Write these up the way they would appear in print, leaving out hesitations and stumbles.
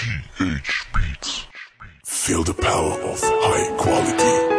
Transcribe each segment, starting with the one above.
TH Beats. Feel the power of high quality.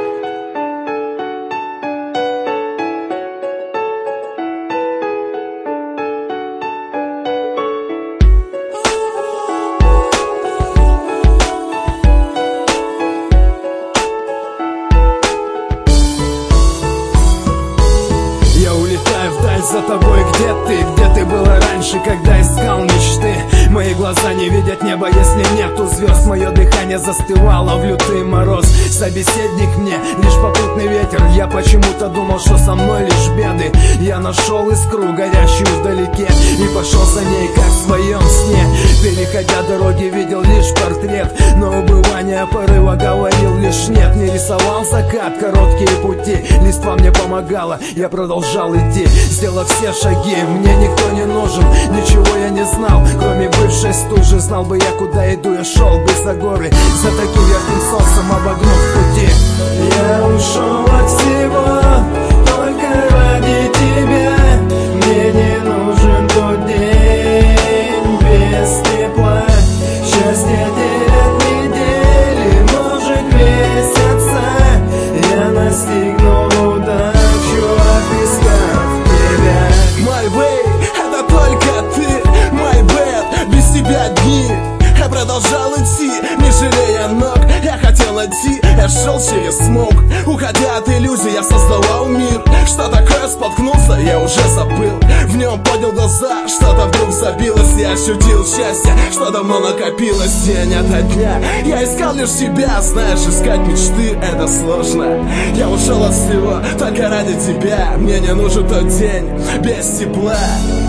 За тобой, где ты была раньше, когда искал мечты? Мои глаза не видят неба, если нету звезд. Мое дыхание застывало в лютый мороз. Собеседник мне лишь попутный ветер. Я почему-то думал, что со мной лишь беды. Я нашел искру, горящую вдалеке, и пошел за ней, как в своем сне. Переходя дороги, видел лишь портрет, но убывание порыва говорил лишь нет. Не рисовал закат, короткие пути, листва мне помогала, я продолжал идти. Сделав все шаги, мне никто не нужен. Ничего я не знал, кроме бывшей стужи. Знал бы я, куда иду, я шел бы за горы, за таким ярким солнцем обогнув пути. Я ушел от всего только ради тебя. Мне не нужен тот день без тепла. Счастье терять недели, может месяца. Я настигну удачу, отыскав тебя. My way, это только ты, my bad. Без тебя дни я продолжал идти, не жалея ног. Я хотел найти, я шел через смог. Уходя от иллюзий, я создавал мир. Что такое споткнулся, я уже забыл. В нем поднял глаза, что-то вдруг забилось. Я ощутил счастье, что давно накопилось. День ото дня я искал лишь себя. Знаешь, искать мечты — это сложно. Я ушел от всего только ради тебя. Мне не нужен тот день без тепла.